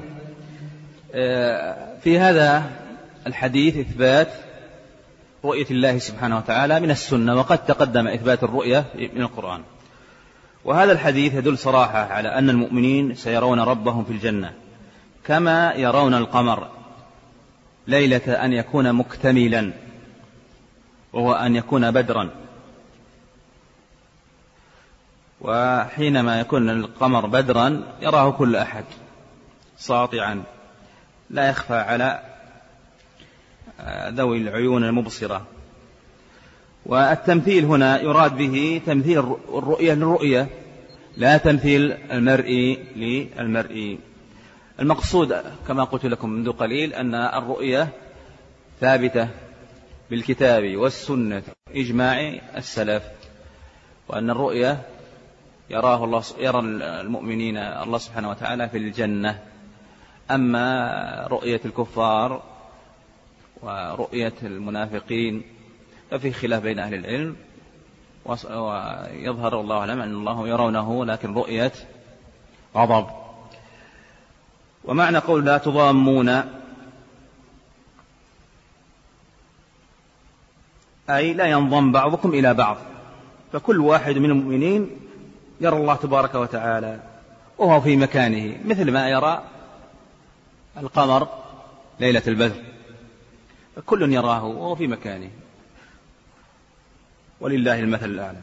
في هذا الحديث إثبات رؤية الله سبحانه وتعالى من السنة، وقد تقدم إثبات الرؤية من القرآن. وهذا الحديث يدل صراحة على أن المؤمنين سيرون ربهم في الجنة كما يرون القمر ليلة أن يكون مكتملا، وهو أن يكون بدرا. وحينما يكون القمر بدرا يراه كل أحد ساطعا لا يخفى على ذوي العيون المبصرة. والتمثيل هنا يراد به تمثيل الرؤية للرؤية، لا تمثيل المرئي للمرئي. المقصود كما قلت لكم منذ قليل أن الرؤية ثابتة بالكتاب والسنة إجماع السلف، وأن الرؤية يراه الله يرى المؤمنين الله سبحانه وتعالى في الجنة. أما رؤية الكفار ورؤية المنافقين ففي خلاف بين أهل العلم، ويظهر الله أعلم أن الله يرونه لكن رؤية غضب. ومعنى قول لا تضامون أي لا ينضم بعضكم إلى بعض، فكل واحد من المؤمنين يرى الله تبارك وتعالى وهو في مكانه، مثل ما يرى القمر ليلة البدر، فكل يراه وهو في مكانه، ولله المثل الأعلى.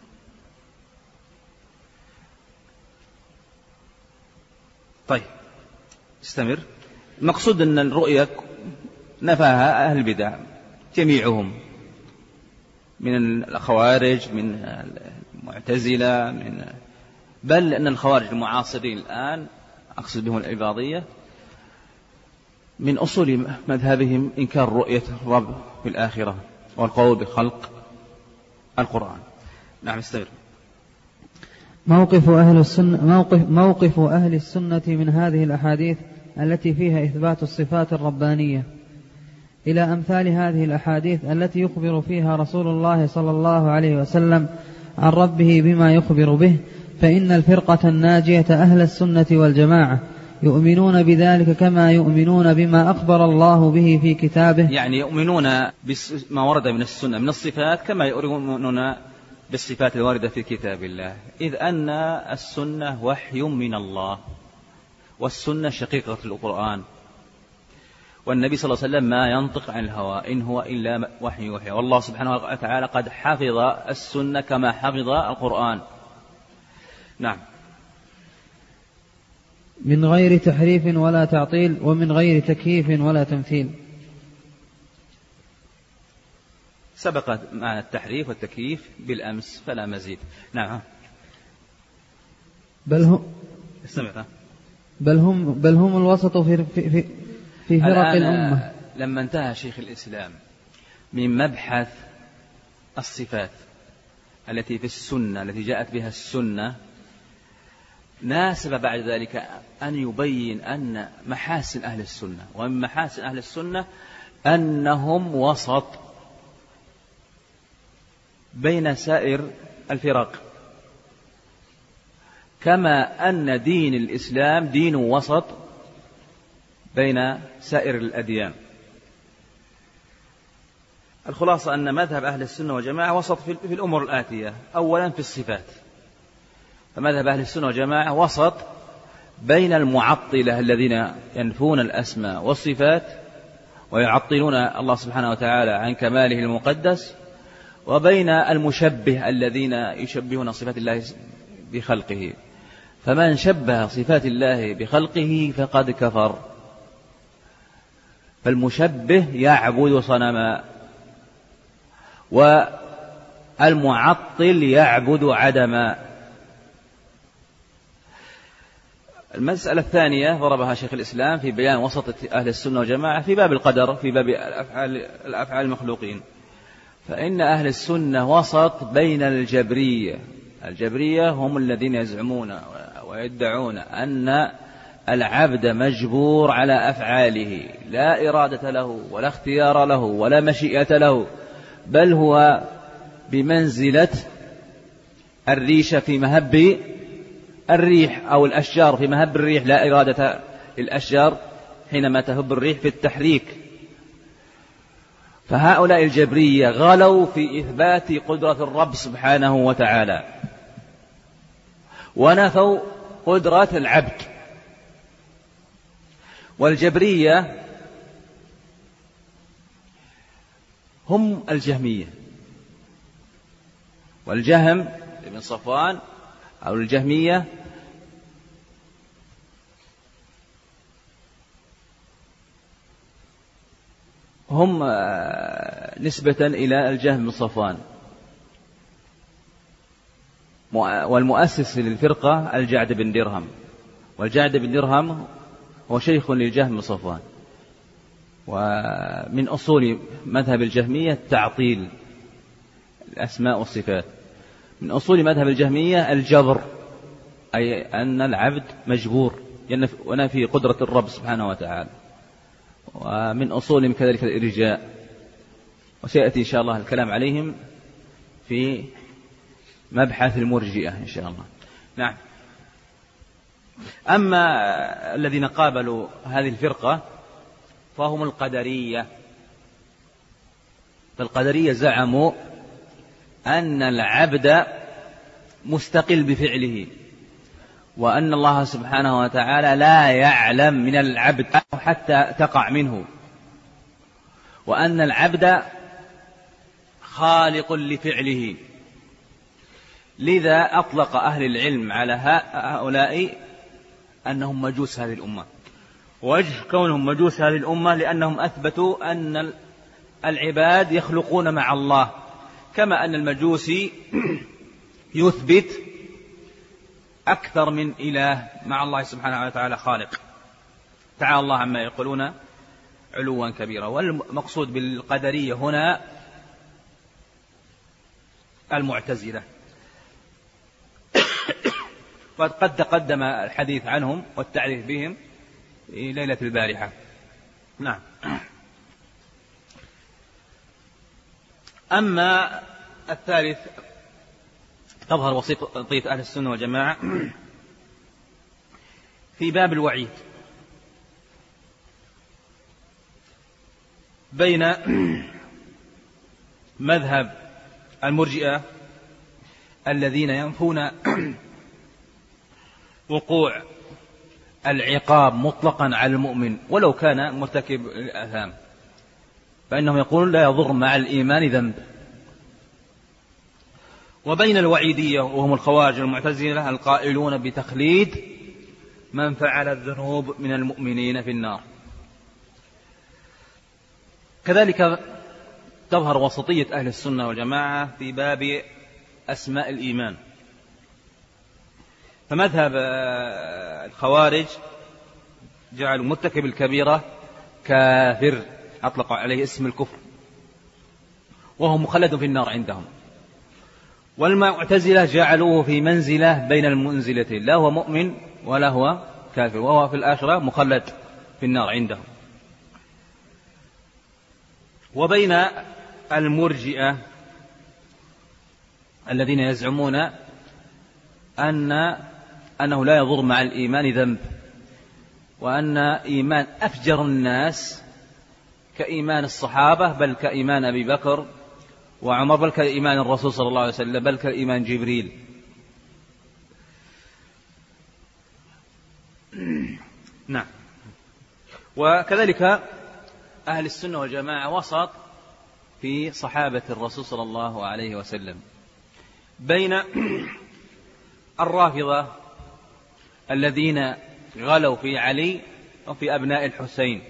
طيب استمر. المقصود أن الرؤية نفاها أهل البدع جميعهم، من الخوارج، من المعتزلة، من بل أن الخوارج المعاصرين الآن أقصد بهم العباضية من أصول مذهبهم إنكار رؤية الرب في الآخرة والقول بخلق القرآن. نعم استمر. موقف أهل السنة موقف, موقف أهل السنة من هذه الأحاديث التي فيها إثبات الصفات الربانية إلى أمثال هذه الأحاديث التي يخبر فيها رسول الله صلى الله عليه وسلم عن ربه بما يخبر به، فإن الفرقة الناجية أهل السنة والجماعة يؤمنون بذلك كما يؤمنون بما أخبر الله به في كتابه، يعني يؤمنون بما ورد من السنة من الصفات كما يؤمنون بالصفات الواردة في كتاب الله، إذ أن السنة وحي من الله، والسنة شقيقة القرآن، والنبي صلى الله عليه وسلم ما ينطق عن الهوى إن هو إلا وحي يوحى، والله سبحانه وتعالى قد حفظ السنة كما حفظ القرآن. نعم. من غير تحريف ولا تعطيل، ومن غير تكييف ولا تمثيل. سبق معنى التحريف والتكييف بالأمس فلا مزيد. نعم. بل هم استمع. بل هم بل هم الوسط في في في, في فرق الأمة. لما انتهى شيخ الإسلام من مبحث الصفات التي في السنة التي جاءت بها السنة، ناسب بعد ذلك أن يبين أن محاسن أهل السنة، ومن محاسن أهل السنة أنهم وسط بين سائر الفرق، كما أن دين الإسلام دين وسط بين سائر الأديان. الخلاصة أن مذهب أهل السنة والجماعة وسط في الأمور الآتية. أولا في الصفات، فمذهب أهل السنة والجماعة وسط بين المعطلة الذين ينفون الأسماء والصفات ويعطلون الله سبحانه وتعالى عن كماله المقدس، وبين المشبه الذين يشبهون صفات الله بخلقه. فمن شبه صفات الله بخلقه فقد كفر، فالمشبه يعبد صنما، والمعطل يعبد عدما. المسألة الثانية ضربها شيخ الإسلام في بيان وسط أهل السنة والجماعة في باب القدر، في باب الأفعال, الأفعال المخلوقين، فإن أهل السنة وسط بين الجبرية. الجبرية هم الذين يزعمون ويدعون أن العبد مجبور على أفعاله، لا إرادة له ولا اختيار له ولا مشيئة له، بل هو بمنزلة الريشة في مهب الريح، أو الأشجار في مهب الريح، لا إرادة للأشجار حينما تهب الريح في التحريك. فهؤلاء الجبرية غلوا في إثبات قدرة الرب سبحانه وتعالى، ونفوا قدرة العبد. والجبرية هم الجهمية، والجهم ابن صفوان أو الجهمية هم نسبة إلى الجهم بن صفوان، والمؤسس للفرقة الجعد بن درهم، والجعد بن درهم هو شيخ للجهم بن صفوان. ومن أصول مذهب الجهمية تعطيل الأسماء والصفات. من أصول مذهب الجهمية الجبر، أي أن العبد مجبور ونفي قدرة الرب سبحانه وتعالى. ومن أصولهم كذلك الإرجاء، وسيأتي إن شاء الله الكلام عليهم في مبحث المرجئة إن شاء الله. نعم. أما الذين قابلوا هذه الفرقة فهم القدرية. فالقدرية زعموا أن العبد مستقل بفعله، وأن الله سبحانه وتعالى لا يعلم من العبد حتى تقع منه، وأن العبد خالق لفعله. لذا أطلق أهل العلم على هؤلاء أنهم مجوس هذه الأمة. وجه كونهم مجوس هذه الأمة لأنهم أثبتوا أن العباد يخلقون مع الله، كما أن المجوسي يثبت أكثر من إله مع الله سبحانه وتعالى خالق. تعالى الله عما يقولون علوا كبيرا. والمقصود بالقدرية هنا المعتزلة، وقد تقدم الحديث عنهم والتعريف بهم في ليلة البارحة. نعم. أما الثالث تظهر وسيطة أهل السنة والجماعة في باب الوعيد بين مذهب المرجئة الذين ينفون وقوع العقاب مطلقا على المؤمن ولو كان مرتكب الآثام، فإنهم يقولون لا يضر مع الإيمان ذنب. وبين الوعيدية وهم الخوارج المعتزلة القائلون بتخليد من فعل الذنوب من المؤمنين في النار. كذلك تظهر وسطية أهل السنة والجماعة في باب أسماء الإيمان. فمذهب الخوارج جعلوا مرتكب الكبيرة كافر، أطلقوا عليه اسم الكفر، وهو مخلد في النار عندهم. والمعتزلة جعلوه في منزلة بين المنزلتين، لا هو مؤمن ولا هو كافر، وهو في الآخرة مخلد في النار عندهم. وبين المرجئة الذين يزعمون أن أنه لا يضر مع الإيمان ذنب، وأن إيمان أفجر الناس كإيمان الصحابة، بل كإيمان أبي بكر وعمر، بل كإيمان الرسول صلى الله عليه وسلم، بل كإيمان جبريل. نعم. وكذلك أهل السنة والجماعة وسط في صحابة الرسول صلى الله عليه وسلم بين الرافضة الذين غلوا في علي وفي أبناء الحسين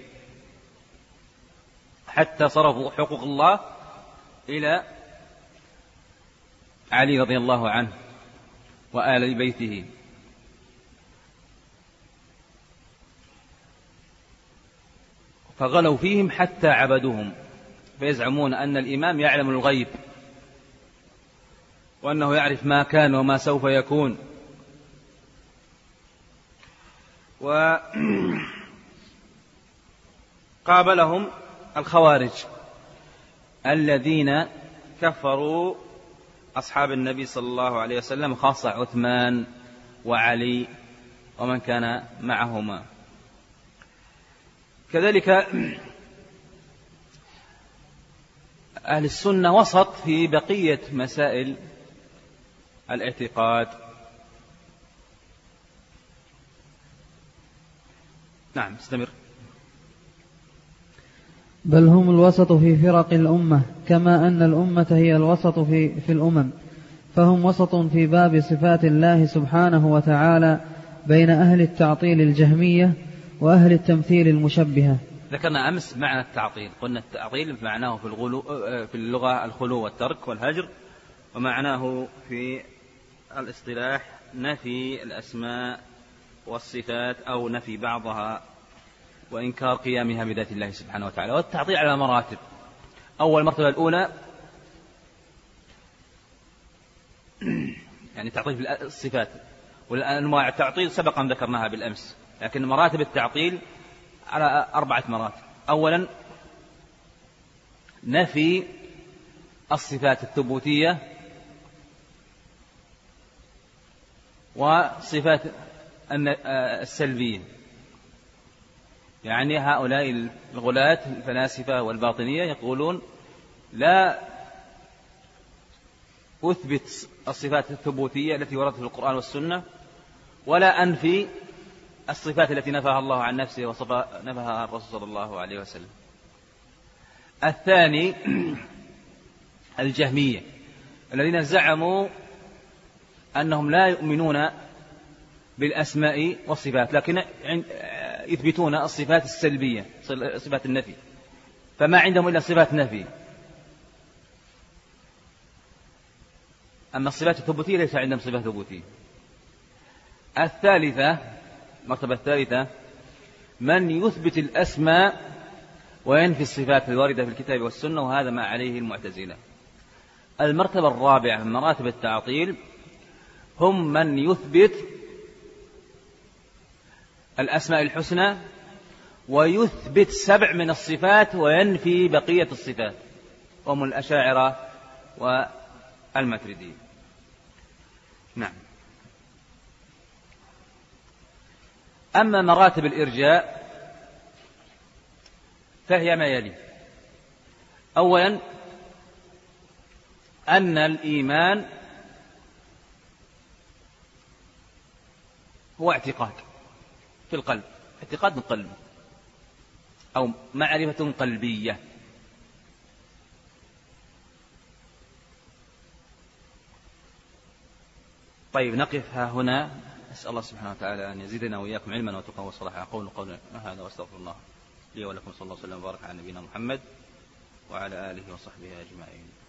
حتى صرفوا حقوق الله إلى علي رضي الله عنه وآل بيته. فغلوا فيهم حتى عبدوهم، فيزعمون أن الإمام يعلم الغيب، وأنه يعرف ما كان وما سوف يكون، وقابلهم الخوارج الذين كفروا أصحاب النبي صلى الله عليه وسلم، خاصة عثمان وعلي ومن كان معهما. كذلك أهل السنة وسط في بقية مسائل الاعتقاد. نعم استمر. بل هم الوسط في فرق الأمة، كما أن الأمة هي الوسط في, في الأمم، فهم وسط في باب صفات الله سبحانه وتعالى بين أهل التعطيل الجهمية وأهل التمثيل المشبهة. ذكرنا أمس معنى التعطيل، قلنا التعطيل معناه في, الغلو في اللغة الخلو والترك والهجر، ومعناه في الاصطلاح نفي الأسماء والصفات أو نفي بعضها وإنكار قيامها بذات الله سبحانه وتعالى. والتعطيل على مراتب. أول مرتبة الأولى يعني تعطيل في الصفات، والأنواع التعطيل سبقا ذكرناها بالأمس، لكن مراتب التعطيل على أربعة مراتب. أولا نفي الصفات الثبوتية وصفات السلبية، يعني هؤلاء الغلاة الفلاسفة والباطنية يقولون لا أثبت الصفات الثبوتية التي وردت في القرآن والسنة، ولا أنفي الصفات التي نفاها الله عن نفسه ونفاها الرسول صلى الله عليه وسلم. الثاني الجهمية الذين زعموا أنهم لا يؤمنون بالأسماء والصفات، لكن يثبتون الصفات السلبية، صفات النفي، فما عندهم إلا صفات نفي، أما الصفات الثبوتية ليس عندهم صفات ثبوتية. الثالثة المرتبة الثالثة من يثبت الأسماء وينفي الصفات الواردة في الكتاب والسنة، وهذا ما عليه المعتزلة. المرتبة الرابعة من مراتب التعطيل هم من يثبت الأسماء الحسنى ويثبت سبع من الصفات وينفي بقية الصفات، وهم الأشاعرة والماتريدية. نعم. أما مراتب الإرجاء فهي ما يلي. أولا أن الإيمان هو اعتقاد في القلب، اعتقاد قلبي أو معرفة قلبية. طيب نقف ها هنا. أسأل الله سبحانه وتعالى أن يزيدنا وإياكم علما وتقوى وصلاحا. أقول قولنا هذا وأستغفر الله لي ولكم، صلى الله وسلم وبارك على نبينا محمد وعلى آله وصحبه أجمعين.